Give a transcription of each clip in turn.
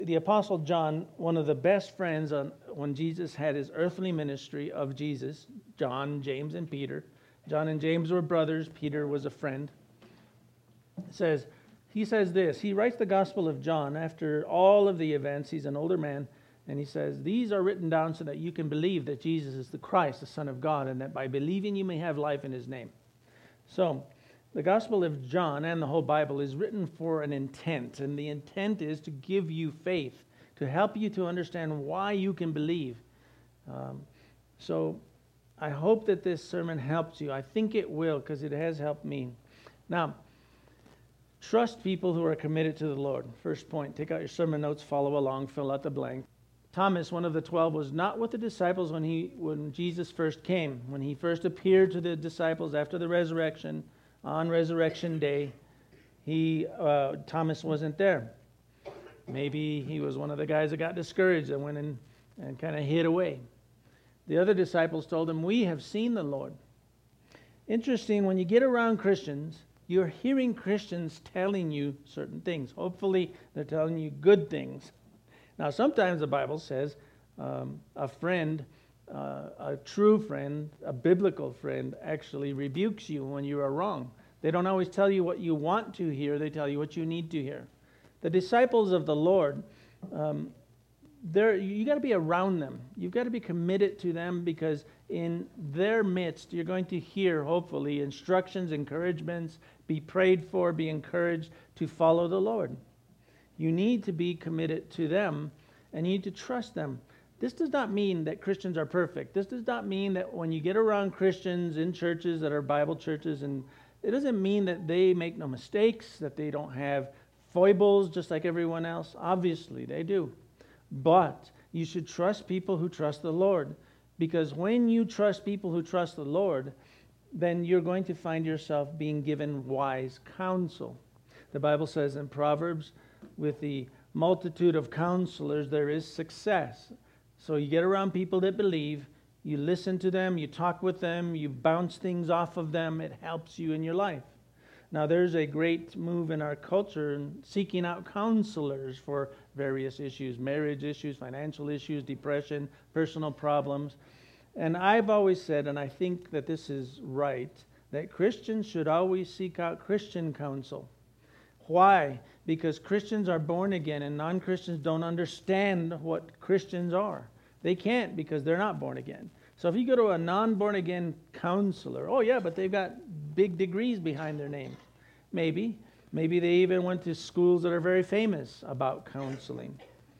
The Apostle John, one of the best friends when Jesus had his earthly ministry of Jesus, John, James, and Peter. John and James were brothers. Peter was a friend. He says this. He writes the Gospel of John after all of the events. He's an older man. And he says, these are written down so that you can believe that Jesus is the Christ, the Son of God, and that by believing you may have life in his name. So, the Gospel of John and the whole Bible is written for an intent, and the intent is to give you faith, to help you to understand why you can believe. So I hope that this sermon helps you. I think it will, because it has helped me. Now, trust people who are committed to the Lord. First point, take out your sermon notes, follow along, fill out the blank. Thomas, one of the 12, was not with the disciples when Jesus first came. When he first appeared to the disciples after the resurrection, on Resurrection Day, Thomas wasn't there. Maybe he was one of the guys that got discouraged and went in and kind of hid away. The other disciples told him, we have seen the Lord. Interesting, when you get around Christians, you're hearing Christians telling you certain things. Hopefully, they're telling you good things. Now, sometimes the Bible says a friend, a true friend, a biblical friend, actually rebukes you when you are wrong. They don't always tell you what you want to hear. They tell you what you need to hear. The disciples of the Lord, you got to be around them. You've got to be committed to them, because in their midst, you're going to hear, hopefully, instructions, encouragements, be prayed for, be encouraged to follow the Lord. You need to be committed to them, and you need to trust them. This does not mean that Christians are perfect. This does not mean that when you get around Christians in churches that are Bible churches, and it doesn't mean that they make no mistakes, that they don't have foibles just like everyone else. Obviously, they do. But you should trust people who trust the Lord, because when you trust people who trust the Lord, then you're going to find yourself being given wise counsel. The Bible says in Proverbs, with the multitude of counselors, there is success. So you get around people that believe, you listen to them, you talk with them, you bounce things off of them. It helps you in your life. Now, there's a great move in our culture in seeking out counselors for various issues, marriage issues, financial issues, depression, personal problems. And I've always said, and I think that this is right, that Christians should always seek out Christian counsel. Why? Because Christians are born again, and non-Christians don't understand what Christians are. They can't, because they're not born again. So if you go to a non-born again counselor, oh yeah, but they've got big degrees behind their name. Maybe they even went to schools that are very famous about counseling.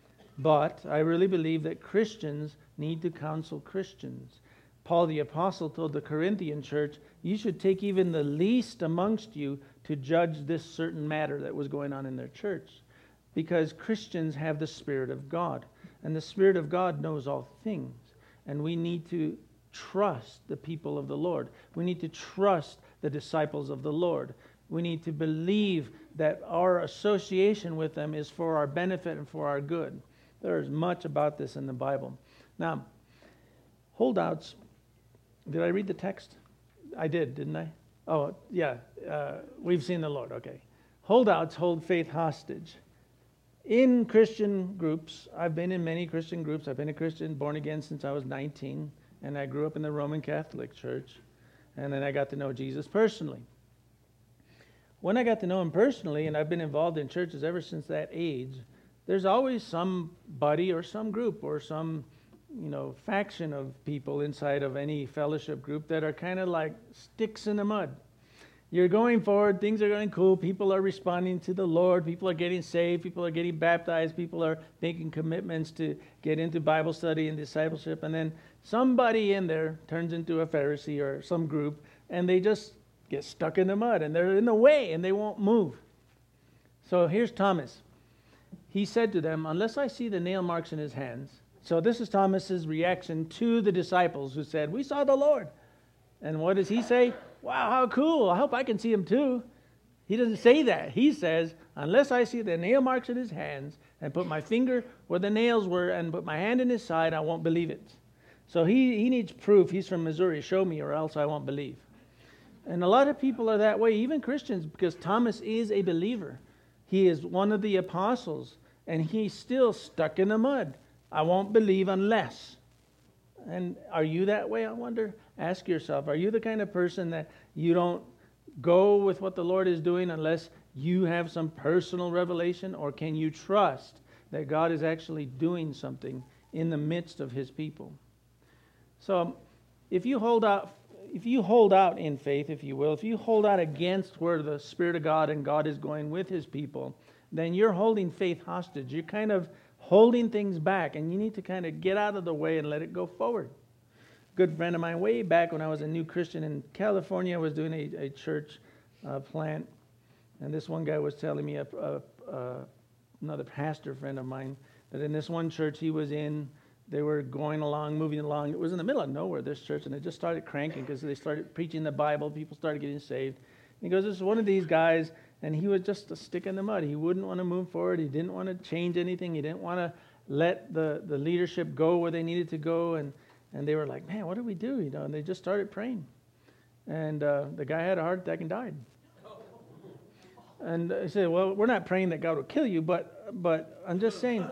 But I really believe that Christians need to counsel Christians. Paul the Apostle told the Corinthian church, you should take even the least amongst you to judge this certain matter that was going on in their church. Because Christians have the Spirit of God. And the Spirit of God knows all things. And we need to trust the people of the Lord. We need to trust the disciples of the Lord. We need to believe that our association with them is for our benefit and for our good. There is much about this in the Bible. Now, holdouts. Did I read the text? I did, didn't I? Oh, yeah. We've seen the Lord. Okay. Holdouts hold faith hostage. In Christian groups, I've been in many Christian groups. I've been a Christian, born again since I was 19, and I grew up in the Roman Catholic Church, and then I got to know Jesus personally. When I got to know him personally, and I've been involved in churches ever since that age, there's always somebody or some group or some, faction of people inside of any fellowship group that are kind of like sticks in the mud. You're going forward, things are going cool, people are responding to the Lord, people are getting saved, people are getting baptized, people are making commitments to get into Bible study and discipleship, and then somebody in there turns into a Pharisee or some group, and they just get stuck in the mud, and they're in the way, and they won't move. So here's Thomas. He said to them, unless I see the nail marks in his hands. So this is Thomas's reaction to the disciples who said, we saw the Lord. And what does he say? Wow, how cool. I hope I can see him too. He doesn't say that. He says, unless I see the nail marks in his hands and put my finger where the nails were and put my hand in his side, I won't believe it. So he needs proof. He's from Missouri. Show me or else I won't believe. And a lot of people are that way, even Christians, because Thomas is a believer. He is one of the apostles. And he's still stuck in the mud. I won't believe unless. And are you that way, I wonder? Ask yourself, are you the kind of person that you don't go with what the Lord is doing unless you have some personal revelation? Or can you trust that God is actually doing something in the midst of his people? So if you hold out in faith, if you will, if you hold out against where the Spirit of God and God is going with his people, then you're holding faith hostage. You're kind of holding things back, and you need to kind of get out of the way and let it go forward. A good friend of mine, way back when I was a new Christian in California, I was doing a church plant, and this one guy was telling me, another pastor friend of mine, that in this one church he was in, they were going along, moving along. It was in the middle of nowhere, this church, and it just started cranking because they started preaching the Bible. People started getting saved. And he goes, this is one of these guys, and he was just a stick in the mud. He wouldn't want to move forward. He didn't want to change anything. He didn't want to let the leadership go where they needed to go. And they were like, man, what do we do? And they just started praying. And the guy had a heart attack and died. And I said, well, we're not praying that God will kill you, but I'm just saying,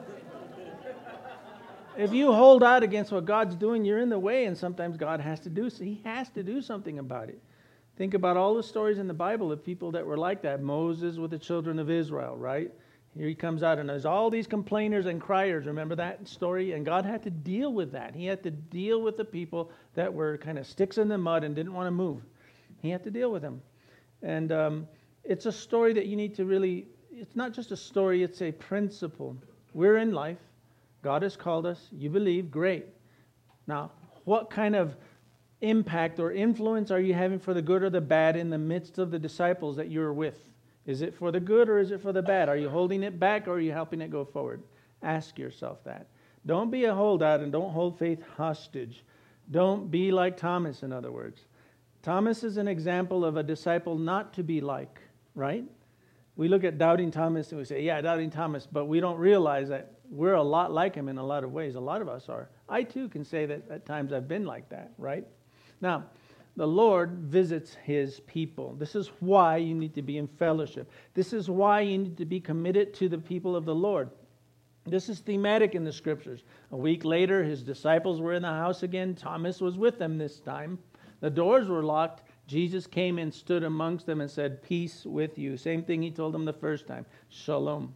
if you hold out against what God's doing, you're in the way, and sometimes God has to do something about it. Think about all the stories in the Bible of people that were like that. Moses with the children of Israel, right? Here he comes out, and there's all these complainers and criers. Remember that story? And God had to deal with that. He had to deal with the people that were kind of sticks in the mud and didn't want to move. He had to deal with them. And it's a story that you need to really, it's not just a story, it's a principle. We're in life. God has called us. You believe, great. Now, what kind of impact or influence are you having for the good or the bad in the midst of the disciples that you're with? Is it for the good or is it for the bad? Are you holding it back or are you helping it go forward? Ask yourself that. Don't be a holdout and don't hold faith hostage. Don't be like Thomas, in other words. Thomas is an example of a disciple not to be like, right? We look at doubting Thomas and we say, yeah, doubting Thomas, but we don't realize that we're a lot like him in a lot of ways. A lot of us are. I too can say that at times I've been like that, right? Now, the Lord visits his people. This is why you need to be in fellowship. This is why you need to be committed to the people of the Lord. This is thematic in the scriptures. A week later, his disciples were in the house again. Thomas was with them this time. The doors were locked. Jesus came and stood amongst them and said, peace with you. Same thing he told them the first time. Shalom.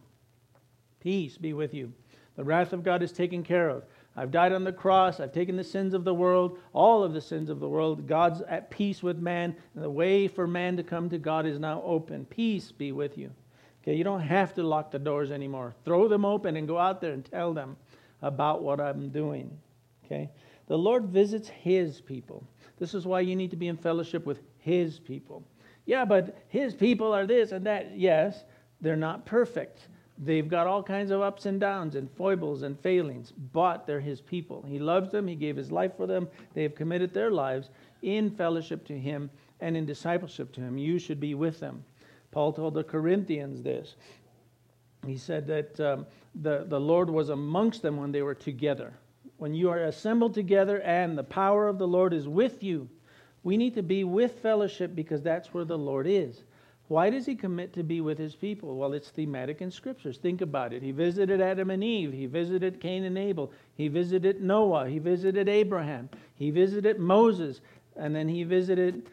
Peace be with you. The wrath of God is taken care of. I've died on the cross. I've taken the sins of the world, all of the sins of the world. God's at peace with man. And the way for man to come to God is now open. Peace be with you. Okay, you don't have to lock the doors anymore. Throw them open and go out there and tell them about what I'm doing. Okay? The Lord visits his people. This is why you need to be in fellowship with his people. Yeah, but his people are this and that. Yes, they're not perfect. They've got all kinds of ups and downs and foibles and failings, but they're his people. He loves them. He gave his life for them. They have committed their lives in fellowship to him and in discipleship to him. You should be with them. Paul told the Corinthians this. He said that the Lord was amongst them when they were together. When you are assembled together and the power of the Lord is with you, we need to be with fellowship because that's where the Lord is. Why does he commit to be with his people? Well, it's thematic in scriptures. Think about it. He visited Adam and Eve. He visited Cain and Abel. He visited Noah. He visited Abraham. He visited Moses. And then he visited,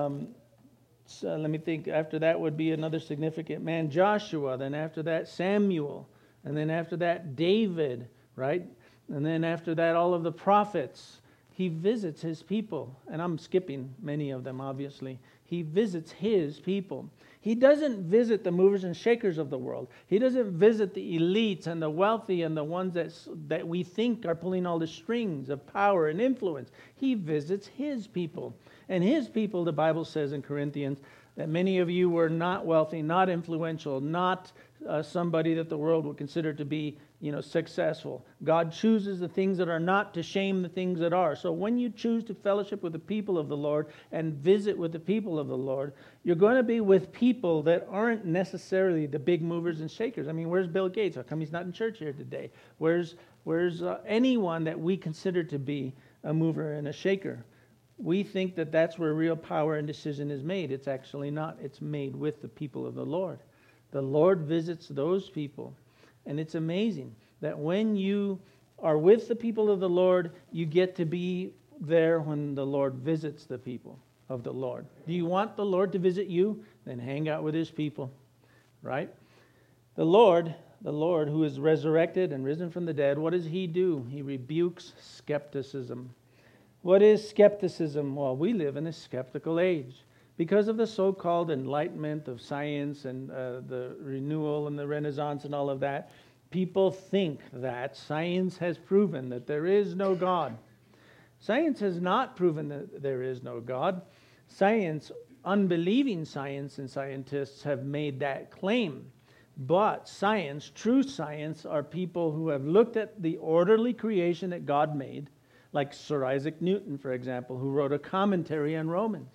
let me think, after that would be another significant man, Joshua. Then after that, Samuel. And then after that, David, right? And then after that, all of the prophets. He visits his people. And I'm skipping many of them, obviously. He visits his people. He doesn't visit the movers and shakers of the world. He doesn't visit the elites and the wealthy and the ones that we think are pulling all the strings of power and influence. He visits his people. And his people, the Bible says in Corinthians, that many of you were not wealthy, not influential, not somebody that the world would consider to be, successful. God chooses the things that are not to shame the things that are. So when you choose to fellowship with the people of the Lord and visit with the people of the Lord, you're going to be with people that aren't necessarily the big movers and shakers. I mean, where's Bill Gates? How come he's not in church here today? Where's anyone that we consider to be a mover and a shaker? We think that that's where real power and decision is made. It's actually not. It's made with the people of the Lord. The Lord visits those people. And it's amazing that when you are with the people of the Lord, you get to be there when the Lord visits the people of the Lord. Do you want the Lord to visit you? Then hang out with his people, right? The Lord who is resurrected and risen from the dead, what does he do? He rebukes skepticism. What is skepticism? Well, we live in a skeptical age. Because of the so-called enlightenment of science and the renewal and the Renaissance and all of that, people think that science has proven that there is no God. Science has not proven that there is no God. Science, unbelieving science and scientists have made that claim. But science, true science, are people who have looked at the orderly creation that God made, like Sir Isaac Newton, for example, who wrote a commentary on Romans.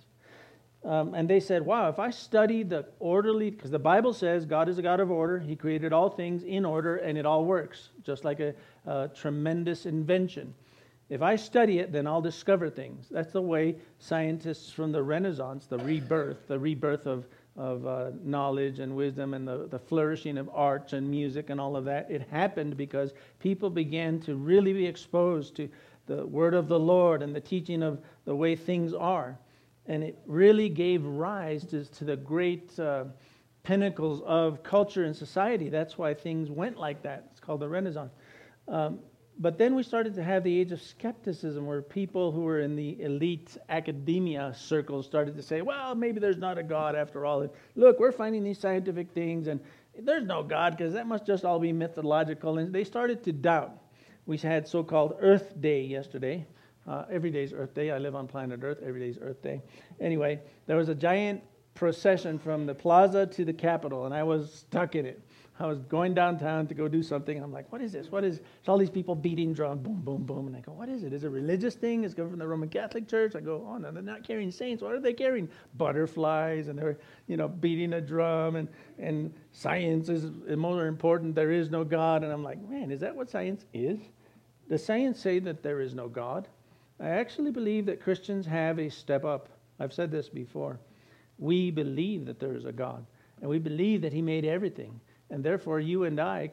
And they said, wow, if I study the orderly, because the Bible says God is a God of order. He created all things in order, and it all works, just like a tremendous invention. If I study it, then I'll discover things. That's the way scientists from the Renaissance, the rebirth of knowledge and wisdom and the flourishing of arts and music and all of that, it happened because people began to really be exposed to the word of the Lord and the teaching of the way things are. And it really gave rise to the great pinnacles of culture and society. That's why things went like that. It's called the Renaissance. But then we started to have the age of skepticism, where people who were in the elite academia circles started to say, well, maybe there's not a God after all. And look, we're finding these scientific things, and there's no God because that must just all be mythological. And they started to doubt. We had so-called Earth Day yesterday. Every day's Earth Day. I live on planet Earth. Every day's Earth Day. Anyway, there was a giant procession from the plaza to the Capitol, and I was stuck in it. I was going downtown to go do something, and I'm like, what is this? What is? It's all these people beating drums, boom, boom, boom. And I go, what is it? Is it a religious thing? It's coming from the Roman Catholic Church? I go, oh, no, they're not carrying saints. What are they carrying? Butterflies, and they're, beating a drum, and science is more important. There is no God. And I'm like, man, is that what science is? Does science say that there is no God? I actually believe that Christians have a step up. I've said this before. We believe that there is a God, and we believe that he made everything. And therefore, you and I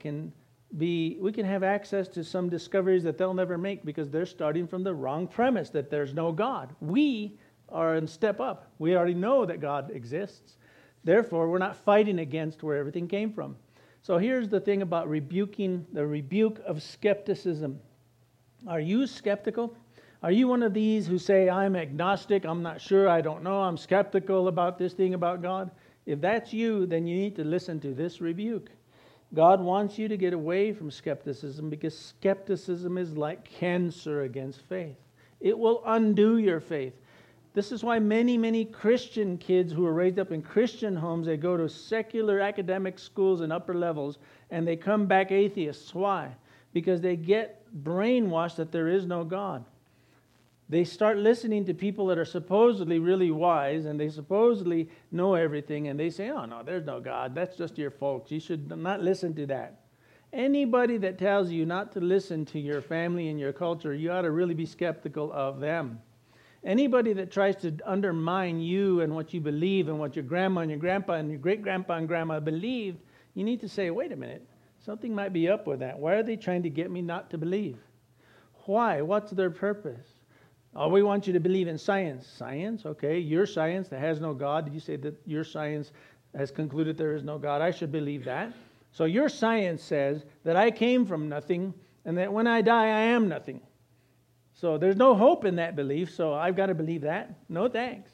we can have access to some discoveries that they'll never make because they're starting from the wrong premise that there's no God. We are in step up. We already know that God exists. Therefore, we're not fighting against where everything came from. So here's the thing about rebuking, the rebuke of skepticism. Are you skeptical? Are you one of these who say, I'm agnostic, I'm not sure, I don't know, I'm skeptical about this thing about God? If that's you, then you need to listen to this rebuke. God wants you to get away from skepticism because skepticism is like cancer against faith. It will undo your faith. This is why many, many Christian kids who are raised up in Christian homes, they go to secular academic schools and upper levels, and they come back atheists. Why? Because they get brainwashed that there is no God. They start listening to people that are supposedly really wise, and they supposedly know everything, and they say, oh, no, there's no God. That's just your folks. You should not listen to that. Anybody that tells you not to listen to your family and your culture, you ought to really be skeptical of them. Anybody that tries to undermine you and what you believe and what your grandma and your grandpa and your great-grandpa and grandma believed, you need to say, wait a minute, something might be up with that. Why are they trying to get me not to believe? Why? What's their purpose? Oh, we want you to believe in science. Science? Okay. Your science that has no God. Did you say that your science has concluded there is no God? I should believe that. So your science says that I came from nothing and that when I die, I am nothing. So there's no hope in that belief, so I've got to believe that. No thanks.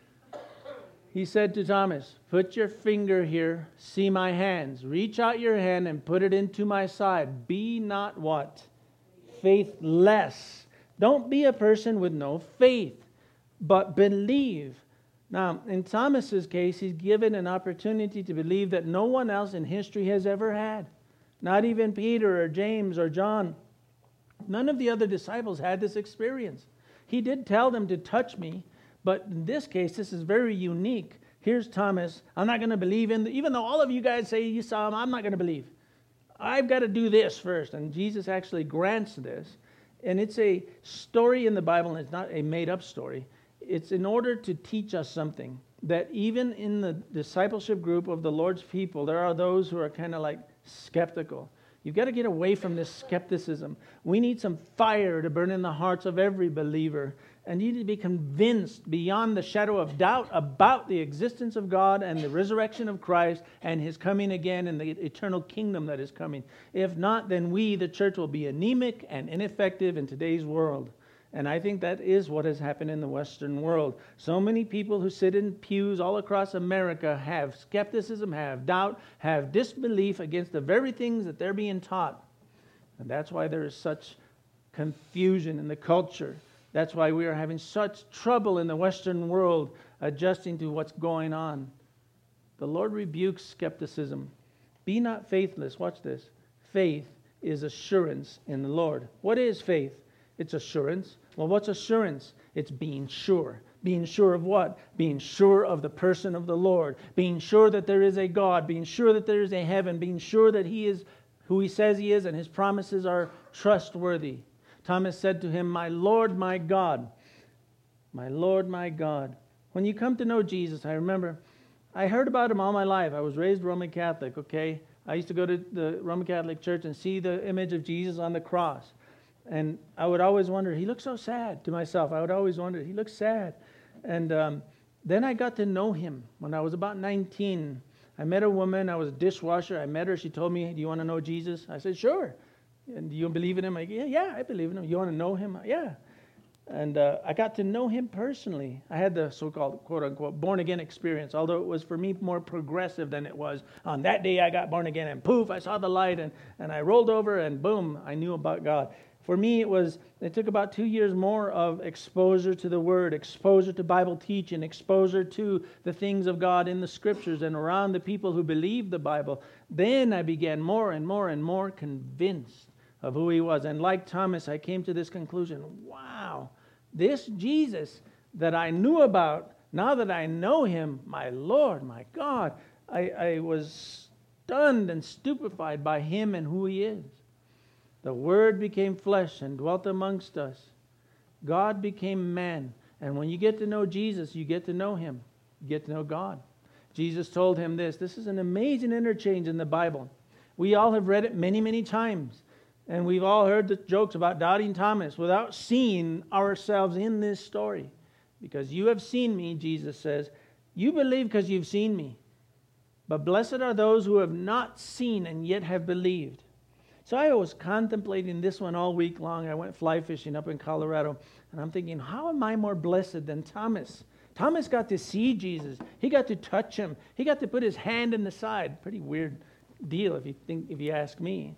He said to Thomas, put your finger here, see my hands. Reach out your hand and put it into my side. Be not what? Faithless. Don't be a person with no faith, but believe. Now, in Thomas's case, he's given an opportunity to believe that no one else in history has ever had. Not even Peter or James or John. None of the other disciples had this experience. He did tell them to touch me, but in this case, this is very unique. Here's Thomas. I'm not going to believe even though all of you guys say you saw him, I'm not going to believe. I've got to do this first. And Jesus actually grants this. And it's a story in the Bible, and it's not a made-up story. It's in order to teach us something, that even in the discipleship group of the Lord's people, there are those who are kind of like skeptical. You've got to get away from this skepticism. We need some fire to burn in the hearts of every believer. And you need to be convinced beyond the shadow of doubt about the existence of God and the resurrection of Christ and His coming again and the eternal kingdom that is coming. If not, then we, the church, will be anemic and ineffective in today's world. And I think that is what has happened in the Western world. So many people who sit in pews all across America have skepticism, have doubt, have disbelief against the very things that they're being taught. And that's why there is such confusion in the culture. That's why we are having such trouble in the Western world adjusting to what's going on. The Lord rebukes skepticism. Be not faithless. Watch this. Faith is assurance in the Lord. What is faith? It's assurance. Well, what's assurance? It's being sure. Being sure of what? Being sure of the person of the Lord. Being sure that there is a God. Being sure that there is a heaven. Being sure that He is who He says He is and His promises are trustworthy. Thomas said to Him, my Lord, my God. My Lord, my God. When you come to know Jesus, I remember, I heard about Him all my life. I was raised Roman Catholic, okay? I used to go to the Roman Catholic Church and see the image of Jesus on the cross. And I would always wonder, He looks so sad, to myself. I would always wonder, He looks sad. And then I got to know Him when I was about 19. I met a woman. I was a dishwasher. I met her. She told me, do you want to know Jesus? I said, sure. And do you believe in Him? Yeah, I believe in Him. You want to know Him? Yeah. And I got to know Him personally. I had the so-called, quote-unquote, born-again experience, although it was for me more progressive than it was. On that day, I got born again, and poof, I saw the light, and I rolled over, and boom, I knew about God. For me, it took about 2 years more of exposure to the Word, exposure to Bible teaching, exposure to the things of God in the Scriptures and around the people who believed the Bible. Then I began more and more and more convinced of who He was. And like Thomas, I came to this conclusion, wow, this Jesus that I knew about, now that I know Him, my Lord, my God, I was stunned and stupefied by Him and who He is. The Word became flesh and dwelt amongst us. God became man. And when you get to know Jesus, you get to know Him. You get to know God. Jesus told him this. This is an amazing interchange in the Bible. We all have read it many, many times. And we've all heard the jokes about doubting Thomas without seeing ourselves in this story. Because you have seen me, Jesus says. You believe because you've seen me. But blessed are those who have not seen and yet have believed. So I was contemplating this one all week long. I went fly fishing up in Colorado. And I'm thinking, how am I more blessed than Thomas? Thomas got to see Jesus. He got to touch Him. He got to put his hand in the side. Pretty weird deal if you ask me.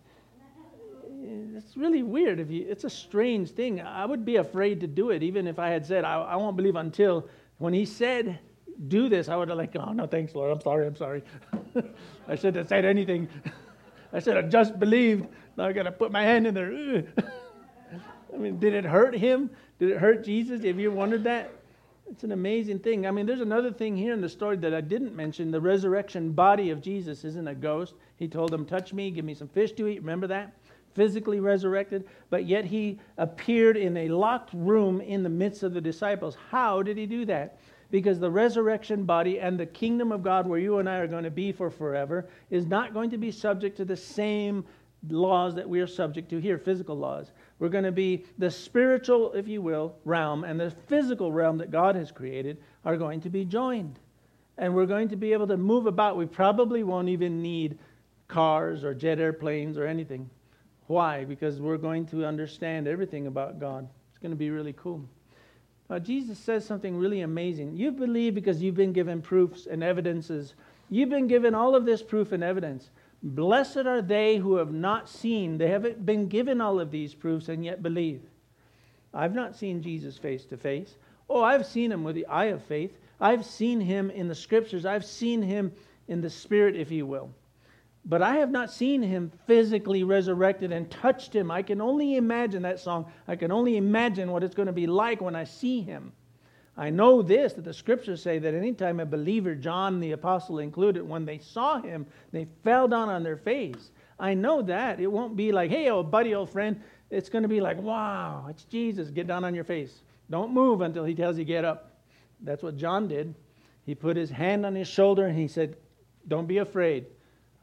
It's really weird. It's a strange thing. I would be afraid to do it, even if I had said, I won't believe until. When He said, do this, I would have like, oh, no, thanks, Lord. I'm sorry. I shouldn't have said anything. I should have just believed. Now I got to put my hand in there. I mean, did it hurt Him? Did it hurt Jesus? Have you wondered that? It's an amazing thing. I mean, there's another thing here in the story that I didn't mention. The resurrection body of Jesus isn't a ghost. He told them, touch me, give me some fish to eat. Remember that? Physically resurrected. But yet He appeared in a locked room in the midst of the disciples. How did He do that? Because the resurrection body and the kingdom of God, where you and I are going to be for forever, is not going to be subject to the same laws that we are subject to here, physical laws. We're going to be the spiritual, if you will, realm, and the physical realm that God has created are going to be joined. And we're going to be able to move about. We probably won't even need cars or jet airplanes or anything. Why? Because we're going to understand everything about God. It's going to be really cool. Jesus says something really amazing. You believe because you've been given proofs and evidences. You've been given all of this proof and evidence. Blessed are they who have not seen. They haven't been given all of these proofs and yet believe. I've not seen Jesus face to face. Oh, I've seen Him with the eye of faith. I've seen Him in the Scriptures. I've seen Him in the Spirit, if you will. But I have not seen Him physically resurrected and touched Him. I can only imagine that song. I can only imagine what it's going to be like when I see Him. I know this, that the Scriptures say that anytime a believer, John the Apostle included, when they saw Him, they fell down on their face. I know that. It won't be like, hey, old buddy, old friend. It's going to be like, wow, it's Jesus. Get down on your face. Don't move until He tells you get up. That's what John did. He put his hand on his shoulder and he said, don't be afraid.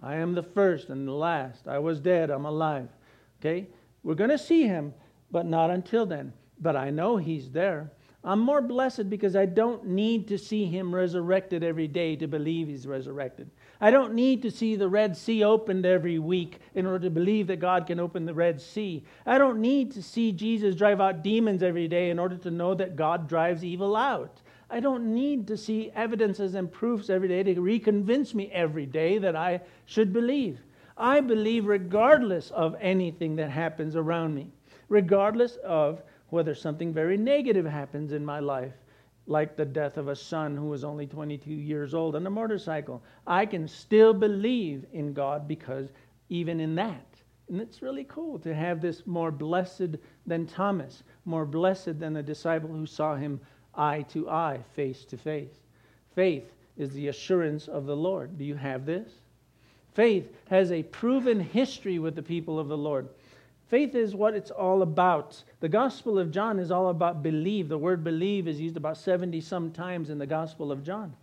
I am the first and the last. I was dead, I'm alive. Okay? We're going to see him, but not until then. But I know he's there. I'm more blessed because I don't need to see him resurrected every day to believe he's resurrected. I don't need to see the Red Sea opened every week in order to believe that God can open the Red Sea. I don't need to see Jesus drive out demons every day in order to know that God drives evil out. I don't need to see evidences and proofs every day to reconvince me every day that I should believe. I believe regardless of anything that happens around me, regardless of whether something very negative happens in my life, like the death of a son who was only 22 years old on a motorcycle. I can still believe in God because even in that. And it's really cool to have this more blessed than Thomas, more blessed than the disciple who saw him eye to eye, face to face. Faith is the assurance of the Lord. Do you have this? Faith has a proven history with the people of the Lord. Faith is what it's all about. The Gospel of John is all about believe. The word believe is used about 70 some times in the Gospel of John.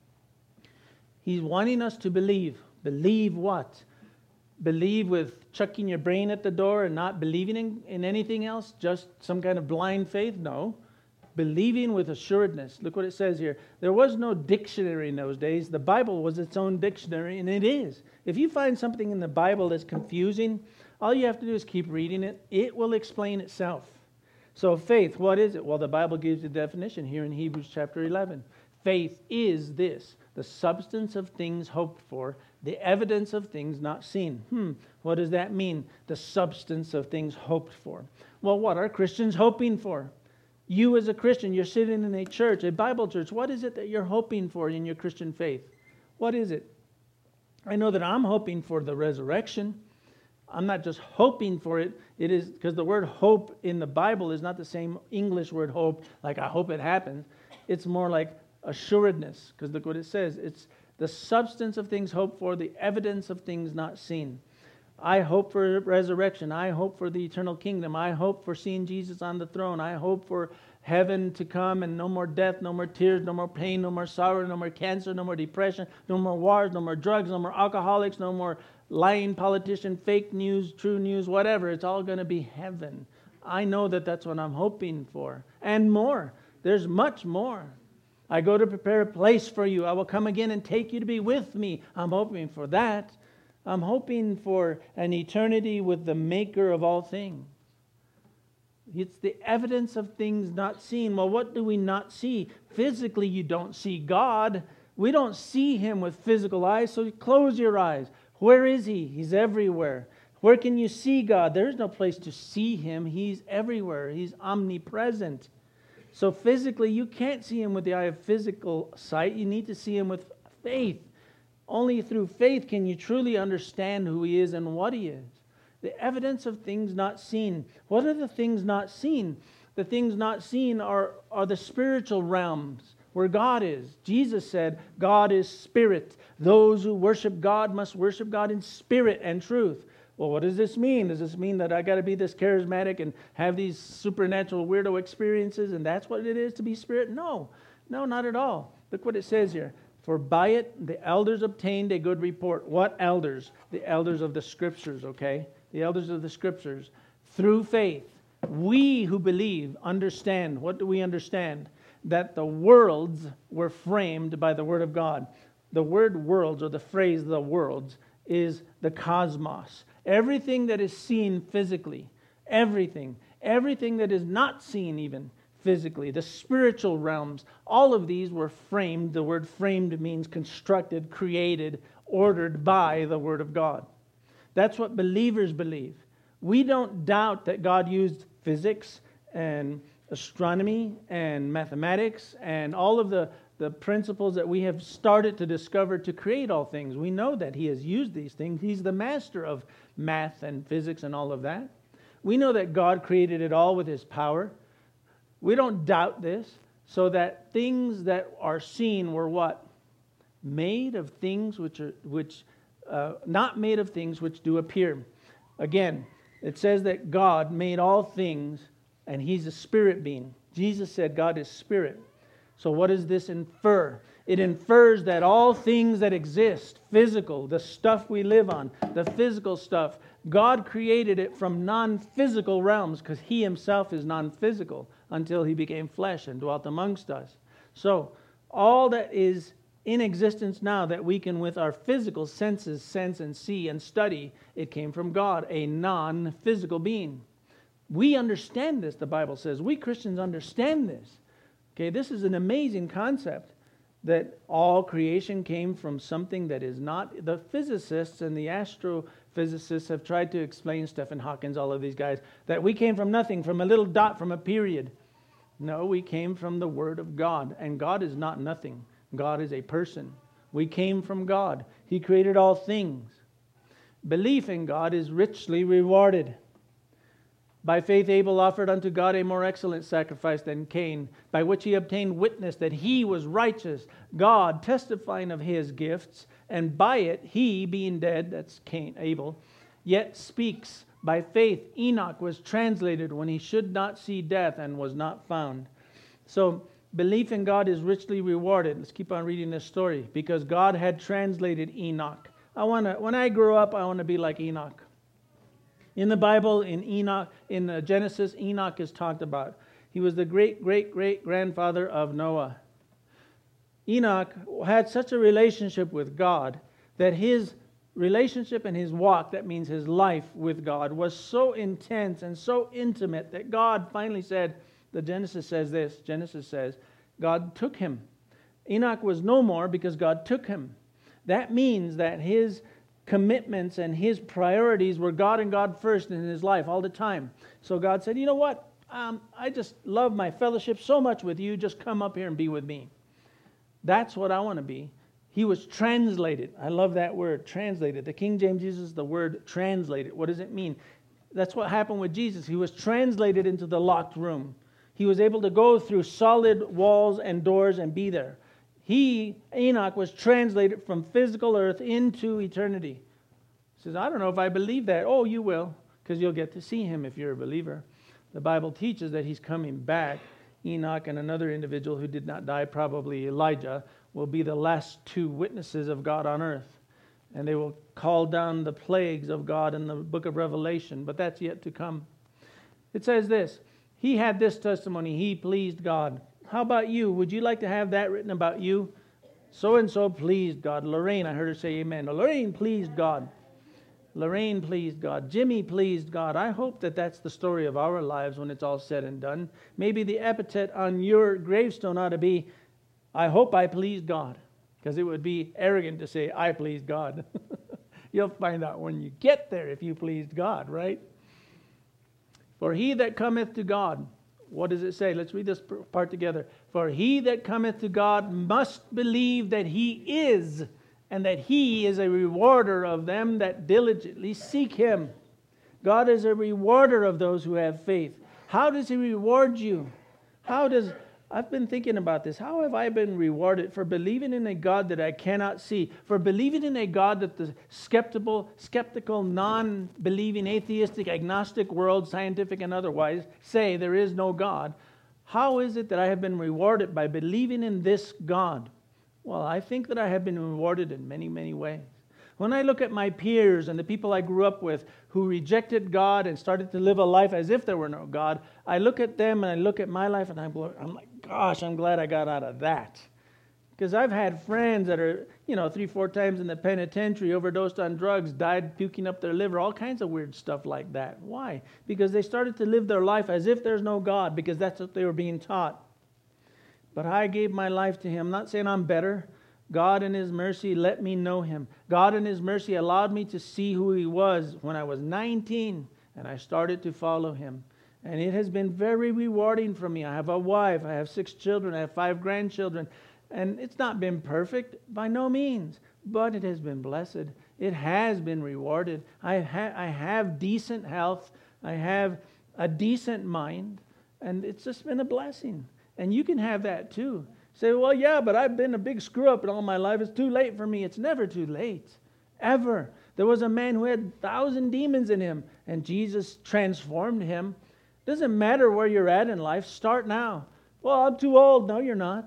He's wanting us to believe. Believe what? Believe with chucking your brain at the door and not believing in anything else? Just some kind of blind faith? No. Believing with assuredness. Look what it says here. There was no dictionary in those days. The Bible was its own dictionary, and it is. If you find something in the Bible that's confusing, all you have to do is keep reading it. It will explain itself. So faith, what is it? Well, the Bible gives the definition here in Hebrews chapter 11. Faith is this, the substance of things hoped for, the evidence of things not seen. What does that mean? The substance of things hoped for. Well, what are Christians hoping for? You as a Christian, you're sitting in a church, a Bible church. What is it that you're hoping for in your Christian faith? What is it? I know that I'm hoping for the resurrection. I'm not just hoping for it. It is because the word hope in the Bible is not the same English word hope, like I hope it happens. It's more like assuredness, because look what it says. It's the substance of things hoped for, the evidence of things not seen. I hope for resurrection. I hope for the eternal kingdom. I hope for seeing Jesus on the throne. I hope for heaven to come and no more death, no more tears, no more pain, no more sorrow, no more cancer, no more depression, no more wars, no more drugs, no more alcoholics, no more lying politician, fake news, true news, whatever. It's all going to be heaven. I know that that's what I'm hoping for. And more. There's much more. I go to prepare a place for you. I will come again and take you to be with me. I'm hoping for that. I'm hoping for an eternity with the maker of all things. It's the evidence of things not seen. Well, what do we not see? Physically, you don't see God. We don't see him with physical eyes, so close your eyes. Where is he? He's everywhere. Where can you see God? There's no place to see him. He's everywhere. He's omnipresent. So physically, you can't see him with the eye of physical sight. You need to see him with faith. Only through faith can you truly understand who he is and what he is. The evidence of things not seen. What are the things not seen? The things not seen are the spiritual realms where God is. Jesus said, God is spirit. Those who worship God must worship God in spirit and truth. Well, what does this mean? Does this mean that I got to be this charismatic and have these supernatural weirdo experiences and that's what it is to be spirit? No, not at all. Look what it says here. For by it the elders obtained a good report. What elders? The elders of the Scriptures, okay? The elders of the Scriptures. Through faith, we who believe understand. What do we understand? That the worlds were framed by the Word of God. The word worlds, or the phrase the worlds, is the cosmos. Everything that is seen physically, everything that is not seen even physically, the spiritual realms, all of these were framed. The word framed means constructed, created, ordered by the Word of God. That's what believers believe. We don't doubt that God used physics and astronomy and mathematics and all of the principles that we have started to discover to create all things. We know that he has used these things. He's the master of math and physics and all of that. We know that God created it all with his power. We don't doubt this, so that things that are seen were what? Made of things not made of things which do appear. Again, it says that God made all things, and he's a spirit being. Jesus said God is spirit. So what does this infer? It infers that all things that exist, physical, the stuff we live on, the physical stuff, God created it from non-physical realms because He Himself is non-physical until He became flesh and dwelt amongst us. So all that is in existence now that we can with our physical senses sense and see and study, it came from God, a non-physical being. We understand this, the Bible says. We Christians understand this. Okay, this is an amazing concept that all creation came from something that is not. The physicists and the astrophysicists have tried to explain, Stephen Hawking, all of these guys, that we came from nothing, from a little dot, from a period. No, we came from the Word of God, and God is not nothing. God is a person. We came from God. He created all things. Belief in God is richly rewarded. By faith Abel offered unto God a more excellent sacrifice than Cain, by which he obtained witness that he was righteous, God testifying of his gifts, and by it he, being dead, that's Abel, yet speaks. By faith Enoch was translated when he should not see death and was not found. So belief in God is richly rewarded. Let's keep on reading this story. Because God had translated Enoch. When I grow up, I want to be like Enoch. In the Bible, in Genesis, Enoch is talked about. He was the great-great-great-grandfather of Noah. Enoch had such a relationship with God that his relationship and his walk, that means his life with God, was so intense and so intimate that God finally said, Genesis says, God took him. Enoch was no more because God took him. That means that his commitments and his priorities were God and God first in his life all the time. So God said, you know what? I just love my fellowship so much with you. Just come up here and be with me. That's what I want to be. He was translated. I love that word, translated. The King James uses the word translated. What does it mean? That's what happened with Jesus. He was translated into the locked room. He was able to go through solid walls and doors and be there. Enoch, was translated from physical earth into eternity. He says, I don't know if I believe that. Oh, you will, because you'll get to see him if you're a believer. The Bible teaches that he's coming back. Enoch and another individual who did not die, probably Elijah, will be the last two witnesses of God on earth. And they will call down the plagues of God in the book of Revelation, but that's yet to come. It says this, he had this testimony, he pleased God. How about you? Would you like to have that written about you? So-and-so pleased God. Lorraine, I heard her say amen. Lorraine pleased God. Lorraine pleased God. Jimmy pleased God. I hope that that's the story of our lives when it's all said and done. Maybe the epithet on your gravestone ought to be, I hope I pleased God. Because it would be arrogant to say, I pleased God. You'll find out when you get there if you pleased God, right? For he that cometh to God, what does it say? Let's read this part together. For he that cometh to God must believe that he is, and that he is a rewarder of them that diligently seek him. God is a rewarder of those who have faith. How does he reward you? I've been thinking about this. How have I been rewarded for believing in a God that I cannot see? For believing in a God that the skeptical, non-believing, atheistic, agnostic world, scientific and otherwise, say there is no God. How is it that I have been rewarded by believing in this God? Well, I think that I have been rewarded in many, many ways. When I look at my peers and the people I grew up with who rejected God and started to live a life as if there were no God, I look at them and I look at my life and I'm like, gosh, I'm glad I got out of that. Because I've had friends that are, 3-4 times in the penitentiary, overdosed on drugs, died puking up their liver, all kinds of weird stuff like that. Why? Because they started to live their life as if there's no God, because that's what they were being taught. But I gave my life to him. I'm not saying I'm better. God in his mercy let me know him. God in his mercy allowed me to see who he was when I was 19, and I started to follow him. And it has been very rewarding for me. I have a wife, I have 6 children, I have 5 grandchildren, and it's not been perfect by no means, but it has been blessed. It has been rewarded. I have decent health, I have a decent mind, and it's just been a blessing. And you can have that too. Say, well, yeah, but I've been a big screw-up in all my life. It's too late for me. It's never too late, ever. There was a man who had 1,000 demons in him, and Jesus transformed him. Doesn't matter where you're at in life. Start now. Well, I'm too old. No, you're not.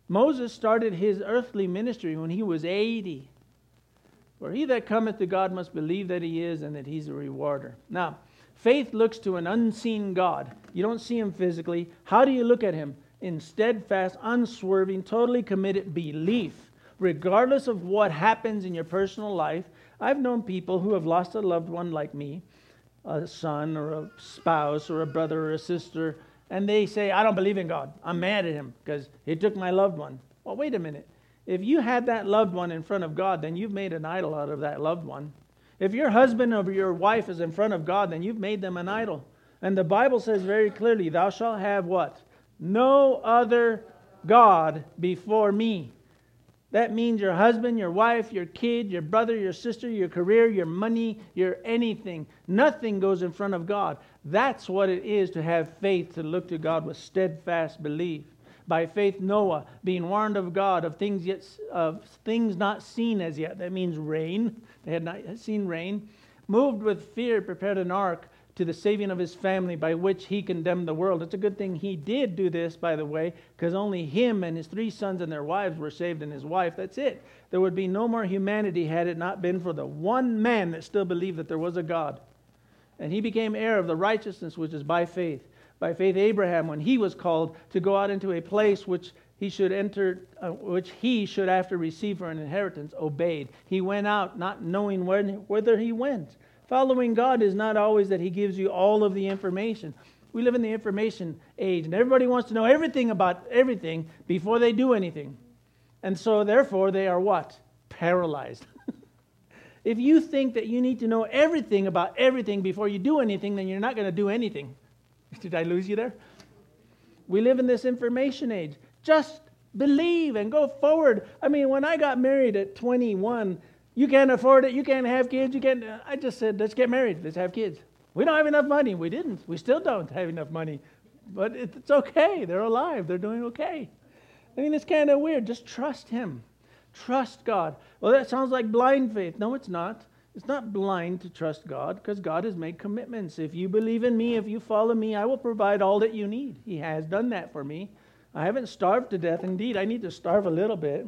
Moses started his earthly ministry when he was 80. For he that cometh to God must believe that he is, and that he's a rewarder. Now, faith looks to an unseen God. You don't see him physically. How do you look at him? In steadfast, unswerving, totally committed belief. Regardless of what happens in your personal life. I've known people who have lost a loved one like me, a son or a spouse or a brother or a sister, and they say, I don't believe in God. I'm mad at him because he took my loved one. Well, wait a minute. If you had that loved one in front of God, then you've made an idol out of that loved one. If your husband or your wife is in front of God, then you've made them an idol. And the Bible says very clearly, thou shalt have what? No other God before me. That means your husband, your wife, your kid, your brother, your sister, your career, your money, your anything. Nothing goes in front of God. That's what it is to have faith, to look to God with steadfast belief. By faith, Noah, being warned of God of things not seen as yet. That means rain. They had not seen rain. Moved with fear, prepared an ark to the saving of his family, by which he condemned the world. It's a good thing he did do this, by the way, because only him and his 3 sons and their wives were saved, and his wife. That's it. There would be no more humanity had it not been for the one man that still believed that there was a God. And he became heir of the righteousness which is by faith. By faith, Abraham, when he was called to go out into a place which he should enter, which he should after receive for an inheritance, obeyed. He went out not knowing whither he went. Following God is not always that he gives you all of the information. We live in the information age, and everybody wants to know everything about everything before they do anything. And so, therefore, they are what? Paralyzed. If you think that you need to know everything about everything before you do anything, then you're not going to do anything. Did I lose you there? We live in this information age. Just believe and go forward. I mean, when I got married at 21, you can't afford it, you can't have kids, I just said, let's get married, let's have kids. We don't have enough money. We didn't. We still don't have enough money. But it's okay. They're alive. They're doing okay. I mean, it's kind of weird. Just trust him. Trust God. Well, that sounds like blind faith. No, it's not. It's not blind to trust God, because God has made commitments. If you believe in me, if you follow me, I will provide all that you need. He has done that for me. I haven't starved to death. Indeed, I need to starve a little bit.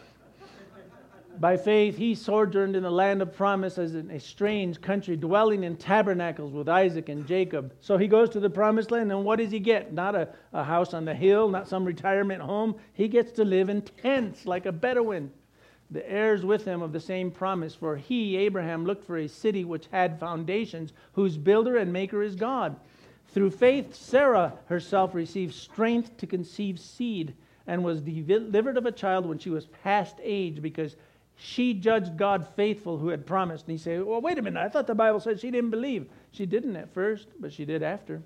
By faith, he sojourned in the land of promise as in a strange country, dwelling in tabernacles with Isaac and Jacob. So he goes to the promised land, and what does he get? Not a house on the hill, not some retirement home. He gets to live in tents like a Bedouin. The heirs with him of the same promise. For he, Abraham, looked for a city which had foundations, whose builder and maker is God. Through faith, Sarah herself received strength to conceive seed, and was delivered of a child when she was past age, because she judged God faithful who had promised. And he said, well, wait a minute. I thought the Bible said she didn't believe. She didn't at first, but she did after.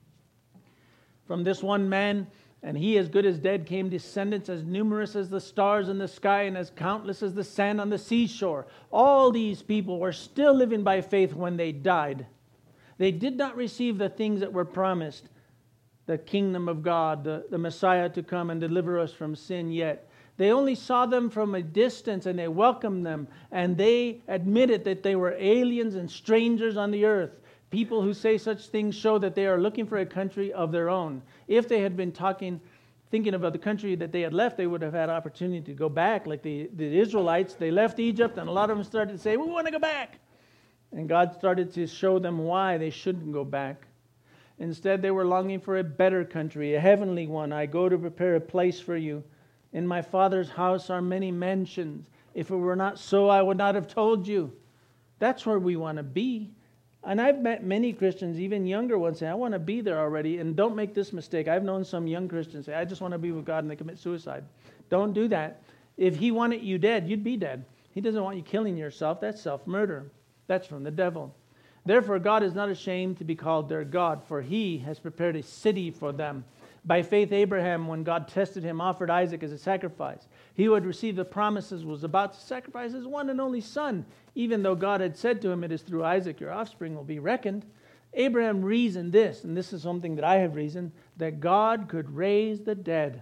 From this one man, and he as good as dead, came descendants as numerous as the stars in the sky and as countless as the sand on the seashore. All these people were still living by faith when they died. They did not receive the things that were promised, the kingdom of God, the Messiah to come and deliver us from sin yet. They only saw them from a distance, and they welcomed them, and they admitted that they were aliens and strangers on the earth. People who say such things show that they are looking for a country of their own. If they had been thinking about the country that they had left, they would have had opportunity to go back. Like the Israelites, they left Egypt, and a lot of them started to say, we want to go back. And God started to show them why they shouldn't go back. Instead, they were longing for a better country, a heavenly one. I go to prepare a place for you. In my Father's house are many mansions. If it were not so, I would not have told you. That's where we want to be. And I've met many Christians, even younger ones, say, I want to be there already. And don't make this mistake. I've known some young Christians say, I just want to be with God, and they commit suicide. Don't do that. If he wanted you dead, you'd be dead. He doesn't want you killing yourself. That's self-murder. That's from the devil. Therefore, God is not ashamed to be called their God, for he has prepared a city for them. By faith, Abraham, when God tested him, offered Isaac as a sacrifice. He who had received the promises was about to sacrifice his one and only son, even though God had said to him, it is through Isaac your offspring will be reckoned. Abraham reasoned this, and this is something that I have reasoned, that God could raise the dead.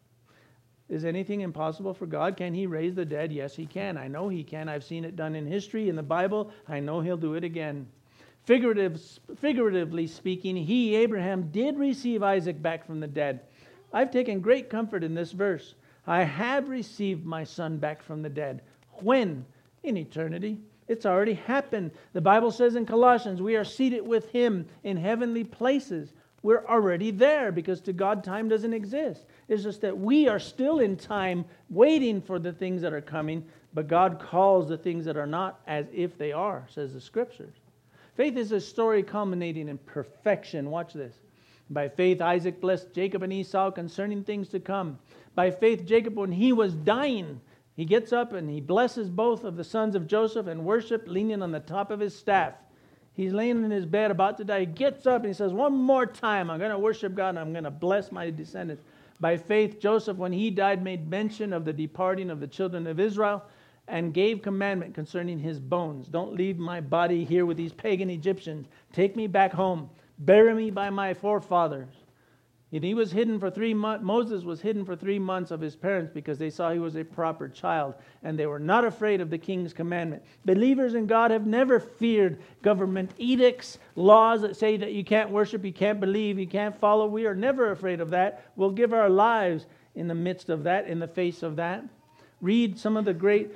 Is anything impossible for God? Can he raise the dead? Yes, he can. I know he can. I've seen it done in history, in the Bible. I know he'll do it again. Figuratively speaking, he, Abraham, did receive Isaac back from the dead. I've taken great comfort in this verse. I have received my son back from the dead. When? In eternity. It's already happened. The Bible says in Colossians, we are seated with him in heavenly places. We're already there because to God time doesn't exist. It's just that we are still in time waiting for the things that are coming, but God calls the things that are not as if they are, says the Scriptures. Faith is a story culminating in perfection. Watch this. By faith, Isaac blessed Jacob and Esau concerning things to come. By faith, Jacob, when he was dying, he gets up and he blesses both of the sons of Joseph and worship, leaning on the top of his staff. He's laying in his bed about to die. He gets up and he says, one more time, I'm going to worship God and I'm going to bless my descendants. By faith, Joseph, when he died, made mention of the departing of the children of Israel and gave commandment concerning his bones. Don't leave my body here with these pagan Egyptians. Take me back home. Bury me by my forefathers. And he was hidden for 3 months. Moses was hidden for 3 months of his parents because they saw he was a proper child. And they were not afraid of the king's commandment. Believers in God have never feared government edicts, laws that say that you can't worship, you can't believe, you can't follow. We are never afraid of that. We'll give our lives in the midst of that, in the face of that. Read some of the great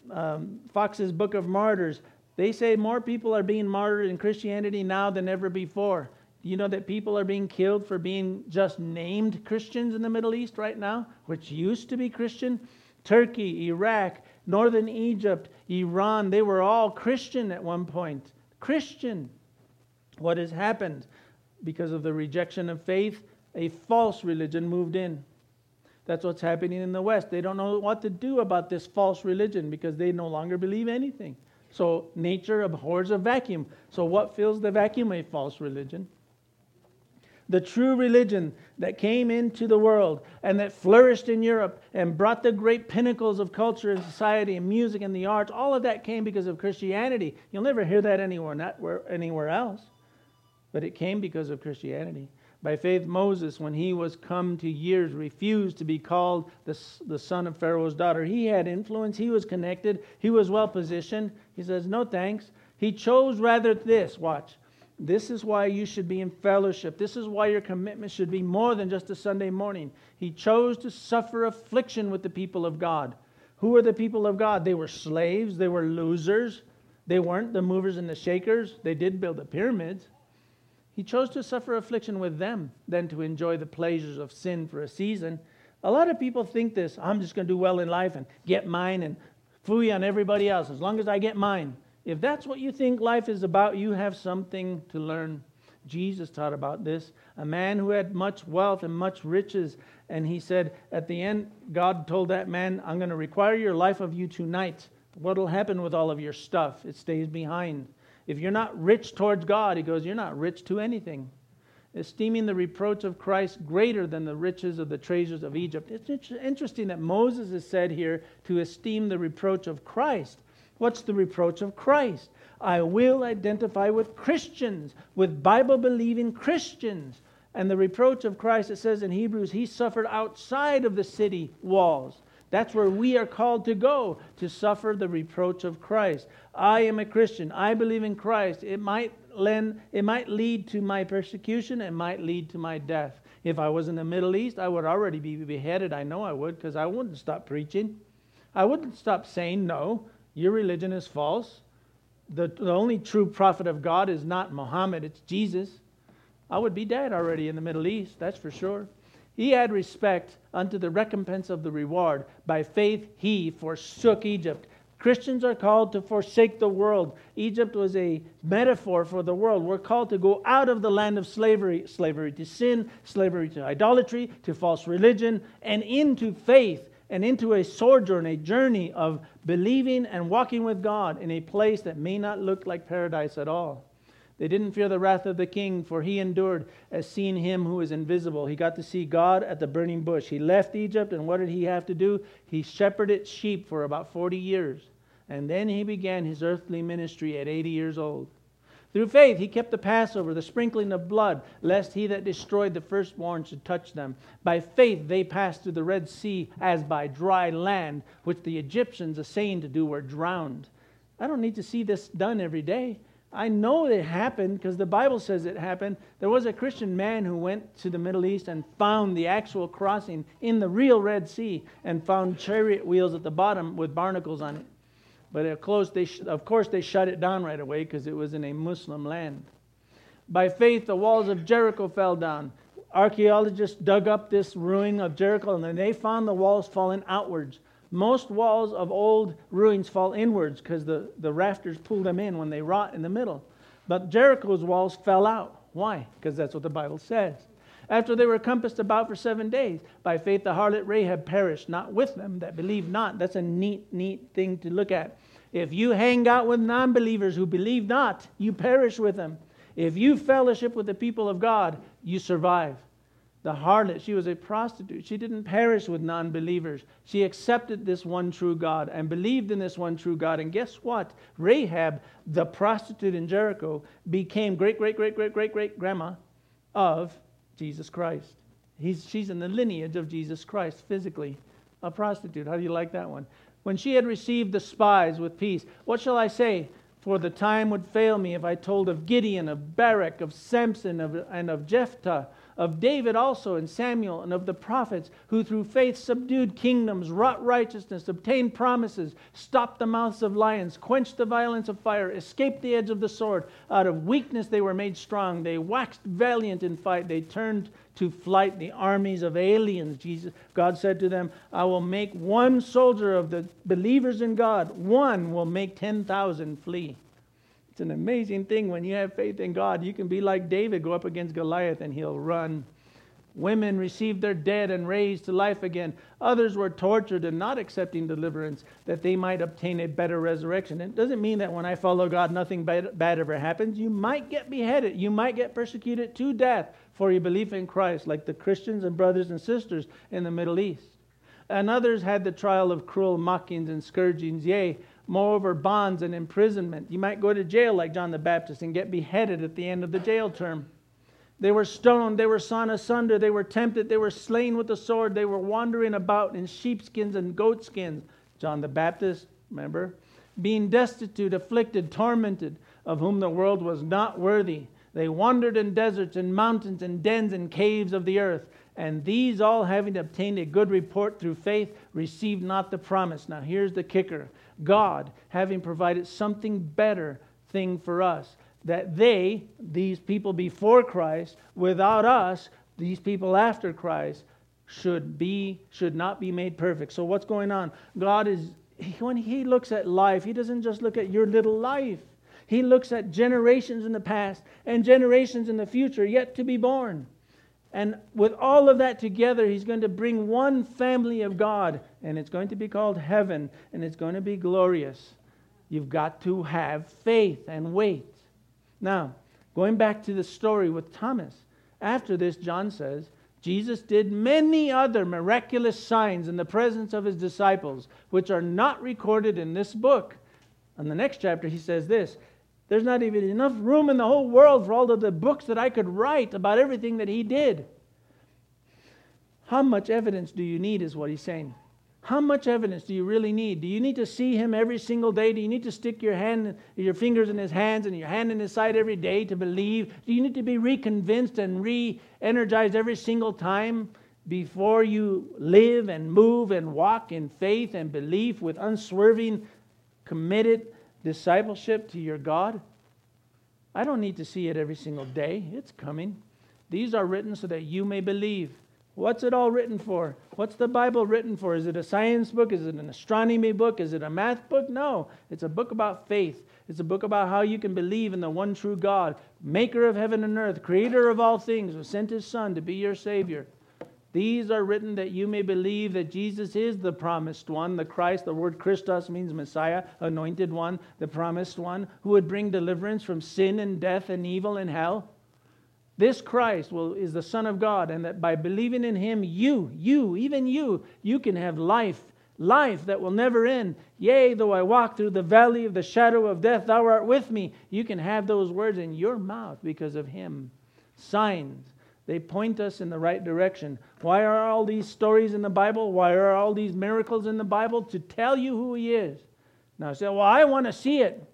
Fox's Book of Martyrs. They say more people are being martyred in Christianity now than ever before. Do you know that people are being killed for being just named Christians in the Middle East right now, which used to be Christian? Turkey, Iraq, northern Egypt, Iran, they were all Christian at one point. Christian. What has happened? Because of the rejection of faith, a false religion moved in. That's what's happening in the West. They don't know what to do about this false religion because they no longer believe anything. So nature abhors a vacuum. So what fills the vacuum? A false religion. The true religion that came into the world and that flourished in Europe and brought the great pinnacles of culture and society and music and the arts, all of that came because of Christianity. You'll never hear that anywhere else. But it came because of Christianity. By faith, Moses, when he was come to years, refused to be called the son of Pharaoh's daughter. He had influence. He was connected. He was well positioned. He says, no thanks. He chose rather this. Watch. This is why you should be in fellowship. This is why your commitment should be more than just a Sunday morning. He chose to suffer affliction with the people of God. Who were the people of God? They were slaves. They were losers. They weren't the movers and the shakers. They did build the pyramids. He chose to suffer affliction with them than to enjoy the pleasures of sin for a season. A lot of people think this, I'm just going to do well in life and get mine and phooey on everybody else as long as I get mine. If that's what you think life is about, you have something to learn. Jesus taught about this. A man who had much wealth and much riches. And he said, at the end, God told that man, I'm going to require your life of you tonight. What will happen with all of your stuff? It stays behind. If you're not rich towards God, he goes, you're not rich to anything. Esteeming the reproach of Christ greater than the riches of the treasures of Egypt. It's interesting that Moses is said here to esteem the reproach of Christ. What's the reproach of Christ? I will identify with Christians, with Bible-believing Christians. And the reproach of Christ, it says in Hebrews, he suffered outside of the city walls. That's where we are called to go, to suffer the reproach of Christ. I am a Christian. I believe in Christ. It might lead to my persecution. It might lead to my death. If I was in the Middle East, I would already be beheaded. I know I would, because I wouldn't stop preaching. I wouldn't stop saying, no, your religion is false. The only true prophet of God is not Muhammad, it's Jesus. I would be dead already in the Middle East, that's for sure. He had respect unto the recompense of the reward. By faith he forsook Egypt. Christians are called to forsake the world. Egypt was a metaphor for the world. We're called to go out of the land of slavery. Slavery to sin, slavery to idolatry, to false religion, and into faith. And into a sojourn, a journey of believing and walking with God in a place that may not look like paradise at all. They didn't fear the wrath of the king, for he endured as seeing him who is invisible. He got to see God at the burning bush. He left Egypt, and what did he have to do? He shepherded sheep for about 40 years. And then he began his earthly ministry at 80 years old. Through faith, he kept the Passover, the sprinkling of blood, lest he that destroyed the firstborn should touch them. By faith, they passed through the Red Sea as by dry land, which the Egyptians, essaying to do, were drowned. I don't need to see this done every day. I know it happened because the Bible says it happened. There was a Christian man who went to the Middle East and found the actual crossing in the real Red Sea and found chariot wheels at the bottom with barnacles on it. But of course they shut it down right away because it was in a Muslim land. By faith, the walls of Jericho fell down. Archaeologists dug up this ruin of Jericho and then they found the walls falling outwards. Most walls of old ruins fall inwards because the rafters pull them in when they rot in the middle. But Jericho's walls fell out. Why? Because that's what the Bible says. After they were compassed about for 7 days, by faith the harlot Rahab perished, not with them that believed not. That's a neat thing to look at. If you hang out with non-believers who believe not, you perish with them. If you fellowship with the people of God, you survive. The harlot, she was a prostitute. She didn't perish with non-believers. She accepted this one true God and believed in this one true God. And guess what? Rahab, the prostitute in Jericho, became great-great-great-great-great-grandma of Jesus Christ. She's in the lineage of Jesus Christ, physically. A prostitute. How do you like that one? When she had received the spies with peace, what shall I say? For the time would fail me if I told of Gideon, of Barak, of Samson, and of Jephthah, of David also, and Samuel, and of the prophets, who through faith subdued kingdoms, wrought righteousness, obtained promises, stopped the mouths of lions, quenched the violence of fire, escaped the edge of the sword. Out of weakness they were made strong. They waxed valiant in fight. They turned to flight the armies of aliens. God said to them, I will make one soldier of the believers in God. One will make 10,000 flee. It's an amazing thing when you have faith in God. You can be like David, go up against Goliath and he'll run. Women received their dead and raised to life again. Others were tortured and not accepting deliverance that they might obtain a better resurrection. It doesn't mean that when I follow God, nothing bad ever happens. You might get beheaded. You might get persecuted to death for your belief in Christ, like the Christians and brothers and sisters in the Middle East. And others had the trial of cruel mockings and scourgings, yea, moreover, bonds and imprisonment. You might go to jail like John the Baptist and get beheaded at the end of the jail term. They were stoned, they were sawn asunder, they were tempted, they were slain with the sword, they were wandering about in sheepskins and goatskins. John the Baptist, remember? Being destitute, afflicted, tormented, of whom the world was not worthy. They wandered in deserts and mountains and dens and caves of the earth. And these all, having obtained a good report through faith, received not the promise. Now here's the kicker. God, having provided something better thing for us, that these people before Christ, without us, these people after Christ, should not be made perfect. So what's going on? God when He looks at life, He doesn't just look at your little life. He looks at generations in the past and generations in the future yet to be born. And with all of that together, He's going to bring one family of God, and it's going to be called heaven, and it's going to be glorious. You've got to have faith and wait. Now, going back to the story with Thomas, after this, John says, Jesus did many other miraculous signs in the presence of His disciples, which are not recorded in this book. In the next chapter, he says this, there's not even enough room in the whole world for all of the books that I could write about everything that He did. How much evidence do you need is what he's saying. How much evidence do you really need? Do you need to see Him every single day? Do you need to stick your fingers in His hands and your hand in His side every day to believe? Do you need to be reconvinced and re-energized every single time before you live and move and walk in faith and belief with unswerving, committed discipleship to your God? I don't need to see it every single day. It's coming. These are written so that you may believe. What's it all written for? What's the Bible written for? Is it a science book? Is it an astronomy book? Is it a math book? No. It's a book about faith. It's a book about how you can believe in the one true God, maker of heaven and earth, creator of all things, who sent His Son to be your Savior. These are written that you may believe that Jesus is the promised one, the Christ. The word Christos means Messiah, anointed one, the promised one, who would bring deliverance from sin and death and evil and hell. This Christ is the Son of God, and that by believing in Him, even you can have life that will never end. Yea, though I walk through the valley of the shadow of death, Thou art with me. You can have those words in your mouth because of Him. Signs. They point us in the right direction. Why are all these stories in the Bible? Why are all these miracles in the Bible? To tell you who He is. Now say, well, I want to see it.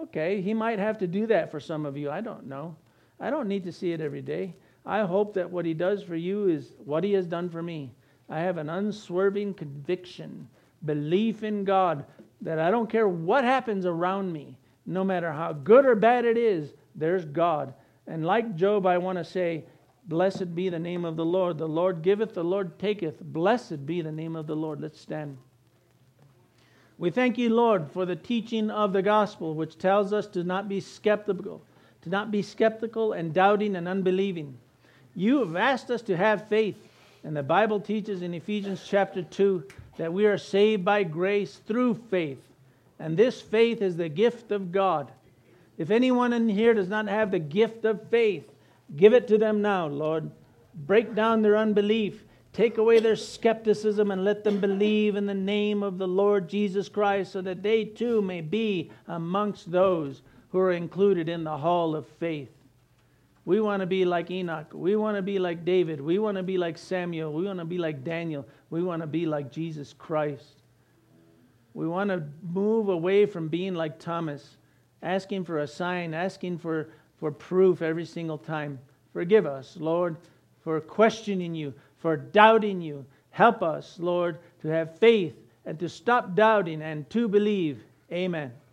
Okay, He might have to do that for some of you. I don't know. I don't need to see it every day. I hope that what He does for you is what He has done for me. I have an unswerving conviction, belief in God, that I don't care what happens around me, no matter how good or bad it is, there's God. And like Job, I want to say, blessed be the name of the Lord. The Lord giveth, the Lord taketh. Blessed be the name of the Lord. Let's stand. We thank you, Lord, for the teaching of the gospel, which tells us to not be skeptical, and doubting and unbelieving. You have asked us to have faith. And the Bible teaches in Ephesians chapter 2 that we are saved by grace through faith. And this faith is the gift of God. If anyone in here does not have the gift of faith, give it to them now, Lord. Break down their unbelief. Take away their skepticism and let them believe in the name of the Lord Jesus Christ so that they too may be amongst those who are included in the hall of faith. We want to be like Enoch. We want to be like David. We want to be like Samuel. We want to be like Daniel. We want to be like Jesus Christ. We want to move away from being like Thomas, asking for a sign, asking for proof every single time. Forgive us, Lord, for questioning you, for doubting you. Help us, Lord, to have faith and to stop doubting and to believe. Amen.